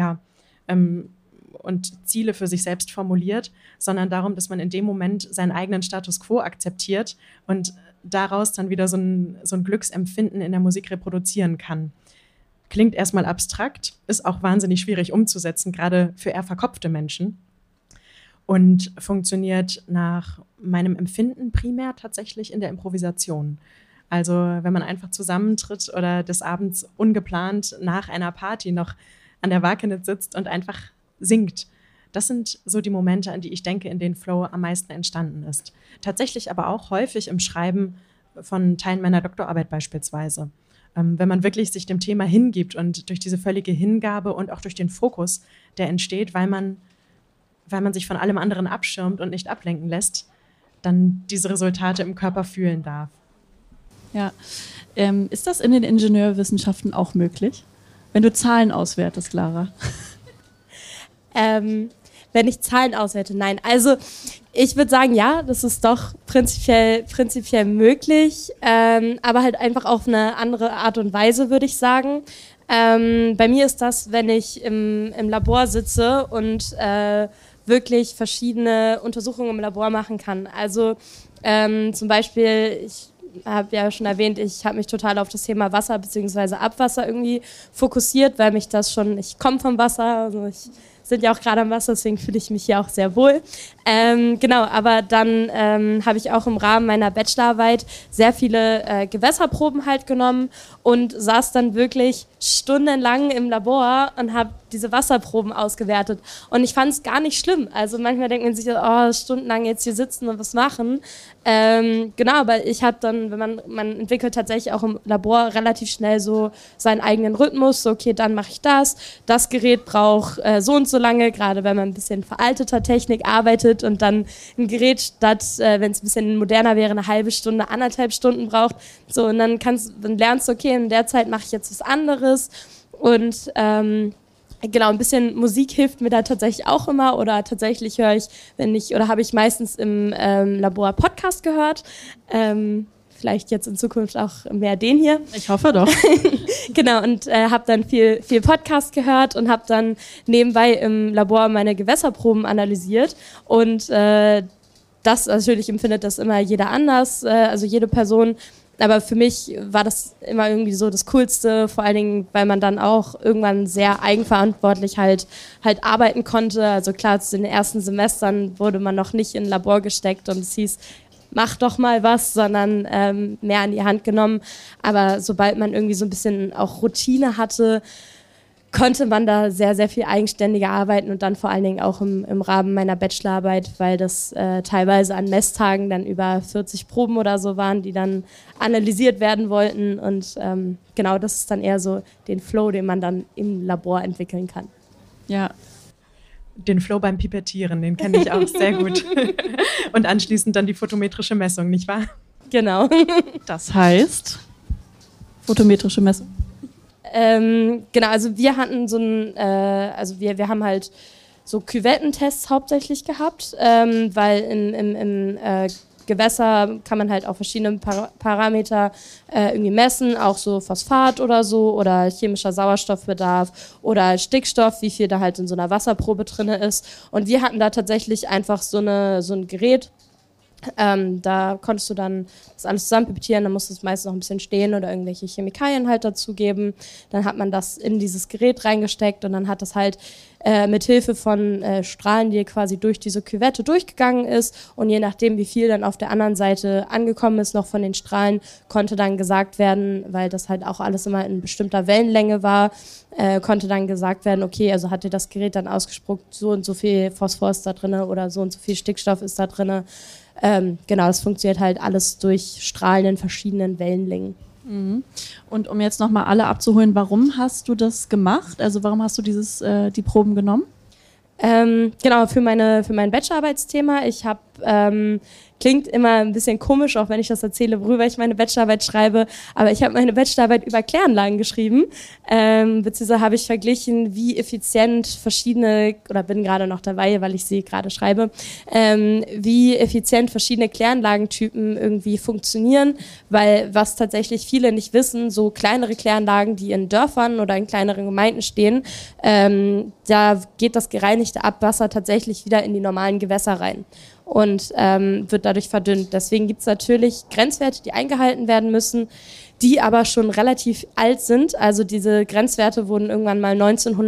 Ziele für sich selbst formuliert, sondern darum, dass man in dem Moment seinen eigenen Status quo akzeptiert und daraus dann wieder so ein Glücksempfinden in der Musik reproduzieren kann. Klingt erstmal abstrakt, ist auch wahnsinnig schwierig umzusetzen, gerade für eher verkopfte Menschen. Und funktioniert nach meinem Empfinden primär tatsächlich in der Improvisation. Also wenn man einfach zusammentritt oder des Abends ungeplant nach einer Party noch an der Wakenitz sitzt und einfach singt. Das sind so die Momente, an die ich denke, in denen Flow am meisten entstanden ist. Tatsächlich aber auch häufig im Schreiben von Teilen meiner Doktorarbeit beispielsweise. Wenn man wirklich sich dem Thema hingibt und durch diese völlige Hingabe und auch durch den Fokus, der entsteht, weil man sich von allem anderen abschirmt und nicht ablenken lässt, dann diese Resultate im Körper fühlen darf. Ja, ist das in den Ingenieurwissenschaften auch möglich? Wenn du Zahlen auswertest, Lara? Wenn ich Zahlen auswerte, nein. Also Ich würde sagen, ja, das ist doch prinzipiell möglich, aber halt einfach auf eine andere Art und Weise, würde ich sagen. Bei mir ist das, wenn ich im Labor sitze und wirklich verschiedene Untersuchungen im Labor machen kann. Also zum Beispiel, ich habe ja schon erwähnt, ich habe mich total auf das Thema Wasser bzw. Abwasser irgendwie fokussiert, weil mich das schon, ich komme vom Wasser, also ich sind ja auch gerade am Wasser, deswegen fühle ich mich hier auch sehr wohl. Genau, aber dann habe ich auch im Rahmen meiner Bachelorarbeit sehr viele Gewässerproben halt genommen und saß dann wirklich stundenlang im Labor und habe diese Wasserproben ausgewertet. Und ich fand es gar nicht schlimm. Also manchmal denkt man sich, oh, stundenlang jetzt hier sitzen und was machen. Genau, aber ich habe dann, wenn man entwickelt tatsächlich auch im Labor relativ schnell so seinen eigenen Rhythmus. So, okay, dann mache ich das. Das Gerät braucht so und so lange, gerade wenn man ein bisschen veralteter Technik arbeitet und dann ein Gerät statt, wenn es ein bisschen moderner wäre, eine halbe Stunde, 1,5 Stunden braucht. So, und dann lernst du, okay, in der Zeit mache ich jetzt was anderes. Und genau, ein bisschen Musik hilft mir da tatsächlich auch immer, oder tatsächlich höre ich, habe ich meistens im Labor Podcast gehört. Vielleicht jetzt in Zukunft auch mehr den hier. Ich hoffe doch. Genau, und habe dann viel Podcast gehört und habe dann nebenbei im Labor meine Gewässerproben analysiert. Und das natürlich empfindet das immer jeder anders, also jede Person. Aber für mich war das immer irgendwie so das Coolste, vor allen Dingen, weil man dann auch irgendwann sehr eigenverantwortlich halt arbeiten konnte. Also klar, in den ersten Semestern wurde man noch nicht in ein Labor gesteckt und es hieß, mach doch mal was, sondern mehr an die Hand genommen. Aber sobald man irgendwie so ein bisschen auch Routine hatte, konnte man da sehr, sehr viel eigenständiger arbeiten und dann vor allen Dingen auch im Rahmen meiner Bachelorarbeit, weil das teilweise an Messtagen dann über 40 Proben oder so waren, die dann analysiert werden wollten, und genau, das ist dann eher so den Flow, den man dann im Labor entwickeln kann. Ja. Den Flow beim Pipettieren, den kenne ich auch sehr gut. Und anschließend dann die photometrische Messung, nicht wahr? Genau. Das heißt, photometrische Messung. Genau, also wir hatten so wir haben halt so Küvettentests hauptsächlich gehabt, weil im Gewässer kann man halt auch verschiedene Parameter irgendwie messen, auch so Phosphat oder so oder chemischer Sauerstoffbedarf oder Stickstoff, wie viel da halt in so einer Wasserprobe drin ist. Und wir hatten da tatsächlich einfach so ein Gerät. Da konntest du dann das alles zusammen pipettieren, dann musste es meist noch ein bisschen stehen oder irgendwelche Chemikalien halt dazugeben. Dann hat man das in dieses Gerät reingesteckt und dann hat das halt mit Hilfe von Strahlen, die quasi durch diese Küvette durchgegangen ist, und je nachdem, wie viel dann auf der anderen Seite angekommen ist, noch von den Strahlen, konnte dann gesagt werden, weil das halt auch alles immer in bestimmter Wellenlänge war, konnte dann gesagt werden, okay, also hat dir das Gerät dann ausgespuckt, so und so viel Phosphor ist da drin oder so und so viel Stickstoff ist da drin. Genau, das funktioniert halt alles durch Strahlen in verschiedenen Wellenlängen. Mhm. Und um jetzt nochmal alle abzuholen, warum hast du das gemacht? Also warum hast du die Proben genommen? Genau, für mein Bachelorarbeitsthema. Ich habe, klingt immer ein bisschen komisch, auch wenn ich das erzähle, worüber ich meine Bachelorarbeit schreibe, aber ich habe meine Bachelorarbeit über Kläranlagen geschrieben, beziehungsweise habe ich verglichen, wie effizient verschiedene, oder bin gerade noch dabei, weil ich sie gerade schreibe, wie effizient verschiedene Kläranlagentypen irgendwie funktionieren, weil was tatsächlich viele nicht wissen, so kleinere Kläranlagen, die in Dörfern oder in kleineren Gemeinden stehen, da geht das gereinigte Abwasser tatsächlich wieder in die normalen Gewässer rein und wird dadurch verdünnt. Deswegen gibt es natürlich Grenzwerte, die eingehalten werden müssen, die aber schon relativ alt sind. Also diese Grenzwerte wurden irgendwann mal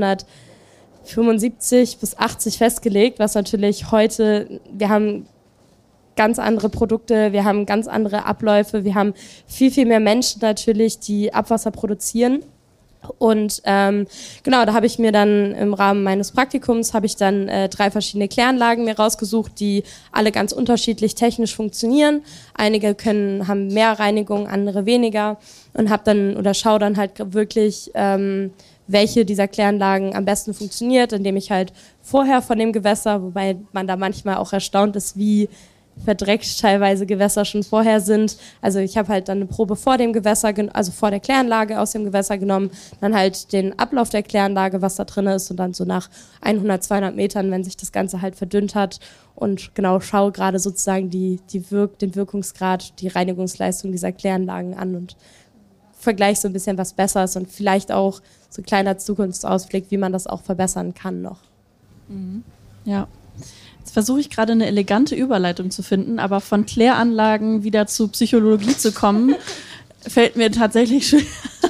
1975 bis 80 festgelegt, was natürlich heute, wir haben ganz andere Produkte, wir haben ganz andere Abläufe, wir haben viel, viel mehr Menschen natürlich, die Abwasser produzieren. Und genau, da habe ich mir dann im Rahmen meines Praktikums 3 verschiedene Kläranlagen mir rausgesucht, die alle ganz unterschiedlich technisch funktionieren. Einige haben mehr Reinigung, andere weniger, und schaue dann halt wirklich, welche dieser Kläranlagen am besten funktioniert, indem ich halt vorher von dem Gewässer, wobei man da manchmal auch erstaunt ist, wie verdreckt teilweise Gewässer schon vorher sind. Also ich habe halt dann eine Probe vor dem Gewässer, also vor der Kläranlage aus dem Gewässer genommen, dann halt den Ablauf der Kläranlage, was da drin ist und dann so nach 100, 200 Metern, wenn sich das Ganze halt verdünnt hat und genau schaue gerade sozusagen den Wirkungsgrad, die Reinigungsleistung dieser Kläranlagen an und vergleiche so ein bisschen, was besser ist und vielleicht auch so ein kleiner Zukunftsausblick, wie man das auch verbessern kann noch. Mhm. Ja. Jetzt versuche ich gerade eine elegante Überleitung zu finden, aber von Kläranlagen wieder zu Psychologie zu kommen, fällt mir tatsächlich schwer.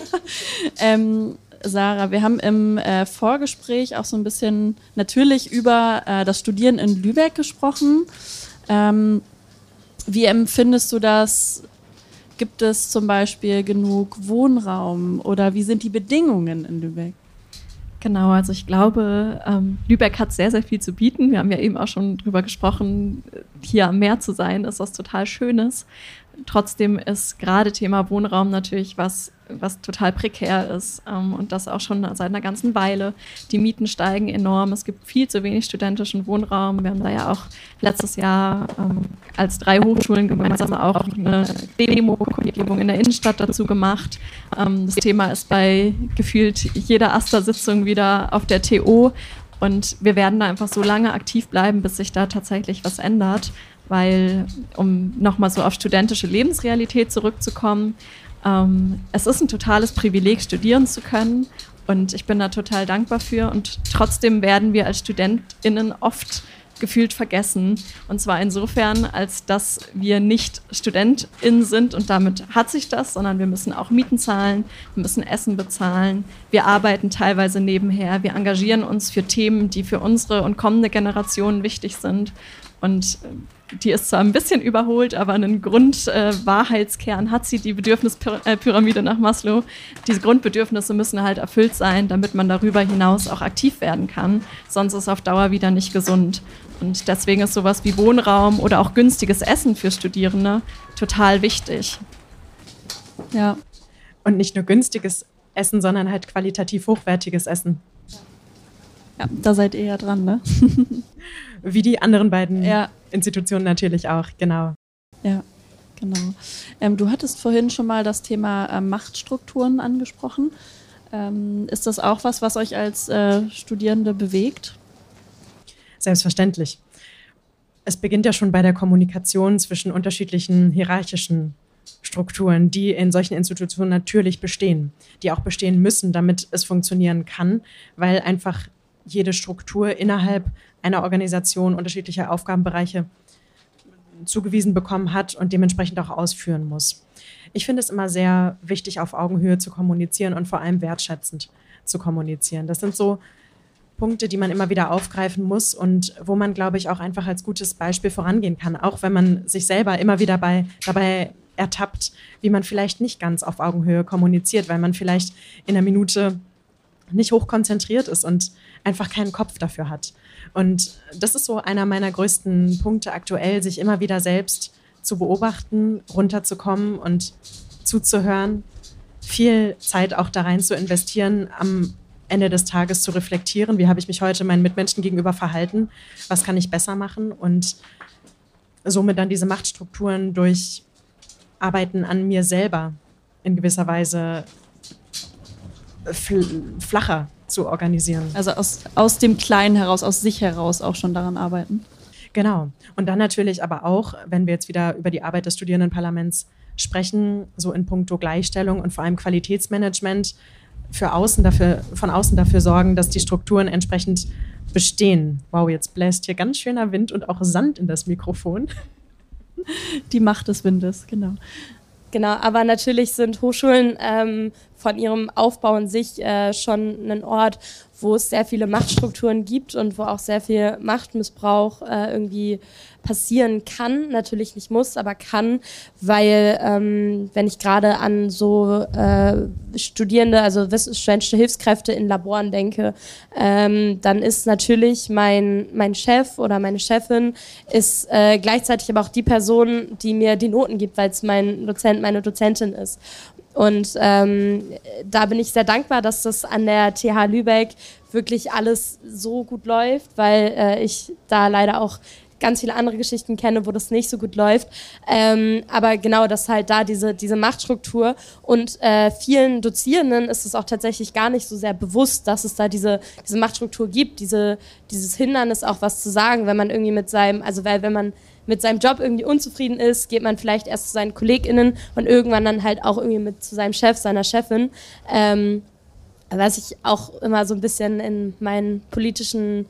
Sarah, wir haben im Vorgespräch auch so ein bisschen natürlich über das Studieren in Lübeck gesprochen. Wie empfindest du das? Gibt es zum Beispiel genug Wohnraum oder wie sind die Bedingungen in Lübeck? Genau, also ich glaube, Lübeck hat sehr, sehr viel zu bieten. Wir haben ja eben auch schon drüber gesprochen, hier am Meer zu sein, ist was total Schönes. Trotzdem ist gerade Thema Wohnraum natürlich was total prekär ist und das auch schon seit einer ganzen Weile. Die Mieten steigen enorm, es gibt viel zu wenig studentischen Wohnraum. Wir haben da ja auch letztes Jahr als 3 Hochschulen gemeinsam auch eine Demo-Kundgebung in der Innenstadt dazu gemacht. Das Thema ist bei gefühlt jeder AStA-Sitzung wieder auf der TO und wir werden da einfach so lange aktiv bleiben, bis sich da tatsächlich was ändert, weil, um nochmal so auf studentische Lebensrealität zurückzukommen, es ist ein totales Privileg, studieren zu können und ich bin da total dankbar für und trotzdem werden wir als StudentInnen oft gefühlt vergessen und zwar insofern, als dass wir nicht StudentInnen sind und damit hat sich das, sondern wir müssen auch Mieten zahlen, wir müssen Essen bezahlen, wir arbeiten teilweise nebenher, wir engagieren uns für Themen, die für unsere und kommende Generationen wichtig sind und die ist zwar ein bisschen überholt, aber einen Grundwahrheitskern hat sie, die Bedürfnispyramide nach Maslow. Diese Grundbedürfnisse müssen halt erfüllt sein, damit man darüber hinaus auch aktiv werden kann. Sonst ist es auf Dauer wieder nicht gesund. Und deswegen ist sowas wie Wohnraum oder auch günstiges Essen für Studierende total wichtig. Ja. Und nicht nur günstiges Essen, sondern halt qualitativ hochwertiges Essen. Ja, da seid ihr ja dran, ne? Wie die anderen beiden Institutionen natürlich auch, genau. Ja, genau. Du hattest vorhin schon mal das Thema Machtstrukturen angesprochen. Ist das auch was euch als Studierende bewegt? Selbstverständlich. Es beginnt ja schon bei der Kommunikation zwischen unterschiedlichen hierarchischen Strukturen, die in solchen Institutionen natürlich bestehen, die auch bestehen müssen, damit es funktionieren kann, weil einfach jede Struktur innerhalb einer Organisation unterschiedliche Aufgabenbereiche zugewiesen bekommen hat und dementsprechend auch ausführen muss. Ich finde es immer sehr wichtig, auf Augenhöhe zu kommunizieren und vor allem wertschätzend zu kommunizieren. Das sind so Punkte, die man immer wieder aufgreifen muss und wo man, glaube ich, auch einfach als gutes Beispiel vorangehen kann, auch wenn man sich selber immer wieder dabei ertappt, wie man vielleicht nicht ganz auf Augenhöhe kommuniziert, weil man vielleicht in einer Minute nicht hochkonzentriert ist und einfach keinen Kopf dafür hat. Und das ist so einer meiner größten Punkte aktuell, sich immer wieder selbst zu beobachten, runterzukommen und zuzuhören, viel Zeit auch da rein zu investieren, am Ende des Tages zu reflektieren, wie habe ich mich heute meinen Mitmenschen gegenüber verhalten, was kann ich besser machen und somit dann diese Machtstrukturen durch Arbeiten an mir selber in gewisser Weise flacher zu organisieren. Also aus dem Kleinen heraus, aus sich heraus auch schon daran arbeiten. Genau. Und dann natürlich aber auch, wenn wir jetzt wieder über die Arbeit des Studierendenparlaments sprechen, so in puncto Gleichstellung und vor allem Qualitätsmanagement von außen dafür sorgen, dass die Strukturen entsprechend bestehen. Wow, jetzt bläst hier ganz schöner Wind und auch Sand in das Mikrofon. Die Macht des Windes, genau. Genau, aber natürlich sind Hochschulen von ihrem Aufbau an sich schon ein Ort, wo es sehr viele Machtstrukturen gibt und wo auch sehr viel Machtmissbrauch irgendwie passieren kann. Natürlich nicht muss, aber kann, weil wenn ich gerade an so Studierende, also studentische Hilfskräfte in Laboren denke, dann ist natürlich mein Chef oder meine Chefin ist gleichzeitig aber auch die Person, die mir die Noten gibt, weil es mein Dozent, meine Dozentin ist. Und da bin ich sehr dankbar, dass das an der TH Lübeck wirklich alles so gut läuft, weil ich da leider auch ganz viele andere Geschichten kenne, wo das nicht so gut läuft. Aber genau, das ist halt da diese Machtstruktur. Und vielen Dozierenden ist es auch tatsächlich gar nicht so sehr bewusst, dass es da diese Machtstruktur gibt, dieses Hindernis auch was zu sagen, wenn man irgendwie wenn man mit seinem Job irgendwie unzufrieden ist, geht man vielleicht erst zu seinen KollegInnen und irgendwann dann halt auch irgendwie zu seinem Chef, seiner Chefin. Was ich auch immer so ein bisschen in meinen politischen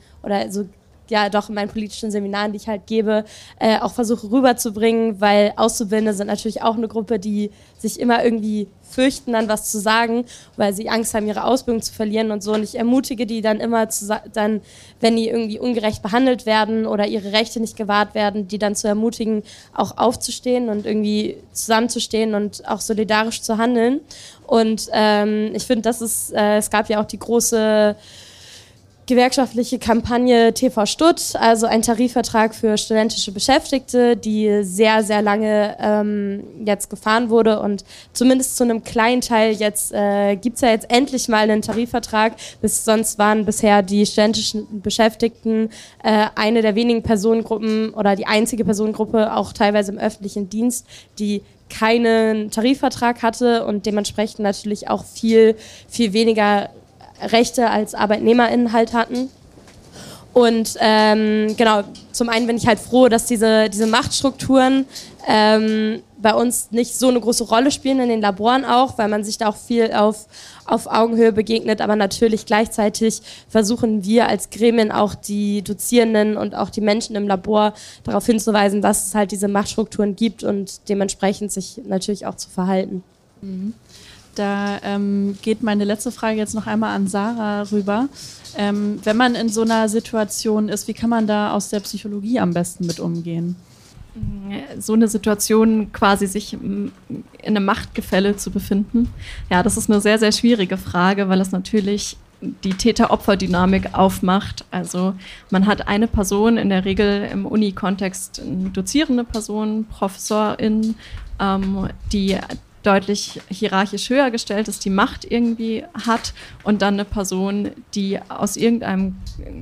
in meinen politischen Seminaren, die ich halt gebe, auch versuche rüberzubringen, weil Auszubildende sind natürlich auch eine Gruppe, die sich immer irgendwie fürchten, dann was zu sagen, weil sie Angst haben, ihre Ausbildung zu verlieren und so. Und ich ermutige die dann immer, wenn die irgendwie ungerecht behandelt werden oder ihre Rechte nicht gewahrt werden, die dann zu ermutigen, auch aufzustehen und irgendwie zusammenzustehen und auch solidarisch zu handeln. Und ich finde, es gab ja auch die große gewerkschaftliche Kampagne TV Stutt, also ein Tarifvertrag für studentische Beschäftigte, die sehr, sehr lange jetzt gefahren wurde und zumindest zu einem kleinen Teil jetzt gibt es ja jetzt endlich mal einen Tarifvertrag. Sonst waren bisher die studentischen Beschäftigten eine der wenigen Personengruppen oder die einzige Personengruppe, auch teilweise im öffentlichen Dienst, die keinen Tarifvertrag hatte und dementsprechend natürlich auch viel, viel weniger Rechte als ArbeitnehmerInnen halt hatten. Und genau, zum einen bin ich halt froh, dass diese Machtstrukturen bei uns nicht so eine große Rolle spielen in den Laboren auch, weil man sich da auch viel auf Augenhöhe begegnet, aber natürlich gleichzeitig versuchen wir als Gremien auch die Dozierenden und auch die Menschen im Labor darauf hinzuweisen, dass es halt diese Machtstrukturen gibt und dementsprechend sich natürlich auch zu verhalten. Mhm. Da geht meine letzte Frage jetzt noch einmal an Sarah rüber. Wenn man in so einer Situation ist, wie kann man da aus der Psychologie am besten mit umgehen? So eine Situation quasi sich in einem Machtgefälle zu befinden, ja, das ist eine sehr, sehr schwierige Frage, weil es natürlich die Täter-Opfer-Dynamik aufmacht. Also man hat eine Person, in der Regel im Uni-Kontext eine dozierende Person, Professorin, die deutlich hierarchisch höher gestellt ist, die Macht irgendwie hat und dann eine Person, die aus irgendeinem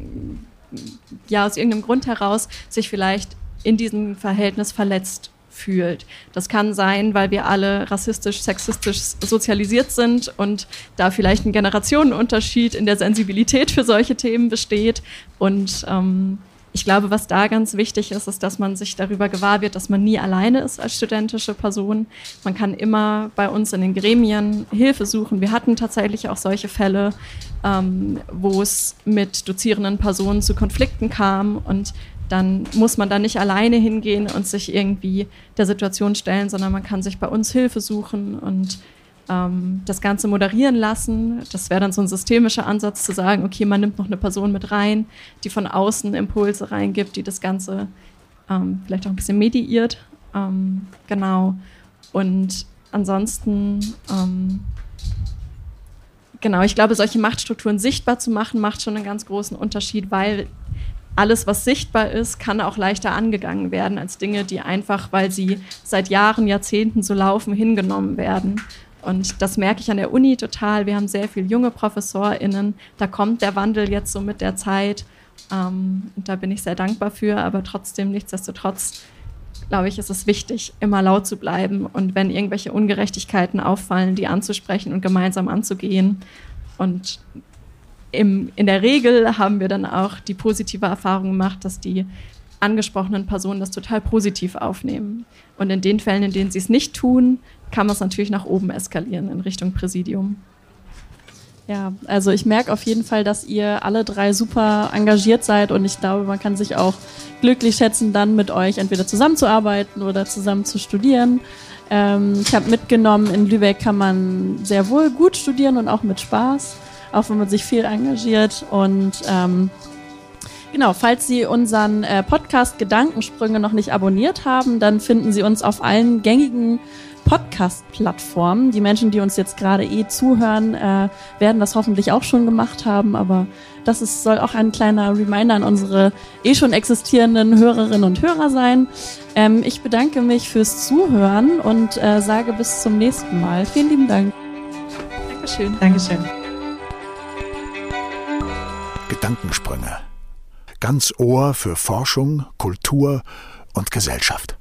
Grund heraus sich vielleicht in diesem Verhältnis verletzt fühlt. Das kann sein, weil wir alle rassistisch, sexistisch sozialisiert sind und da vielleicht ein Generationenunterschied in der Sensibilität für solche Themen besteht. Und ich glaube, was da ganz wichtig ist, ist, dass man sich darüber gewahr wird, dass man nie alleine ist als studentische Person. Man kann immer bei uns in den Gremien Hilfe suchen. Wir hatten tatsächlich auch solche Fälle, wo es mit dozierenden Personen zu Konflikten kam und dann muss man da nicht alleine hingehen und sich irgendwie der Situation stellen, sondern man kann sich bei uns Hilfe suchen und das Ganze moderieren lassen. Das wäre dann so ein systemischer Ansatz zu sagen, okay, man nimmt noch eine Person mit rein, die von außen Impulse reingibt, die das Ganze vielleicht auch ein bisschen mediiert. Genau. Und ansonsten, genau, ich glaube, solche Machtstrukturen sichtbar zu machen, macht schon einen ganz großen Unterschied, weil alles, was sichtbar ist, kann auch leichter angegangen werden als Dinge, die einfach, weil sie seit Jahren, Jahrzehnten so laufen, hingenommen werden. Und das merke ich an der Uni total. Wir haben sehr viele junge ProfessorInnen. Da kommt der Wandel jetzt so mit der Zeit. Und da bin ich sehr dankbar für. Aber trotzdem, nichtsdestotrotz, glaube ich, ist es wichtig, immer laut zu bleiben. Und wenn irgendwelche Ungerechtigkeiten auffallen, die anzusprechen und gemeinsam anzugehen. Und in der Regel haben wir dann auch die positive Erfahrung gemacht, dass die angesprochenen Personen das total positiv aufnehmen. Und in den Fällen, in denen sie es nicht tun, kann man es natürlich nach oben eskalieren in Richtung Präsidium. Ja, also ich merke auf jeden Fall, dass ihr alle drei super engagiert seid und ich glaube, man kann sich auch glücklich schätzen, dann mit euch entweder zusammenzuarbeiten oder zusammen zu studieren. Ich habe mitgenommen, in Lübeck kann man sehr wohl gut studieren und auch mit Spaß, auch wenn man sich viel engagiert. Und genau, falls Sie unseren Podcast Gedankensprünge noch nicht abonniert haben, dann finden Sie uns auf allen gängigen Podcast-Plattformen. Die Menschen, die uns jetzt gerade zuhören, werden das hoffentlich auch schon gemacht haben, aber das soll auch ein kleiner Reminder an unsere schon existierenden Hörerinnen und Hörer sein. Ich bedanke mich fürs Zuhören und sage bis zum nächsten Mal. Vielen lieben Dank. Dankeschön. Dankeschön. Gedankensprünge. ganz Ohr für Forschung, Kultur und Gesellschaft.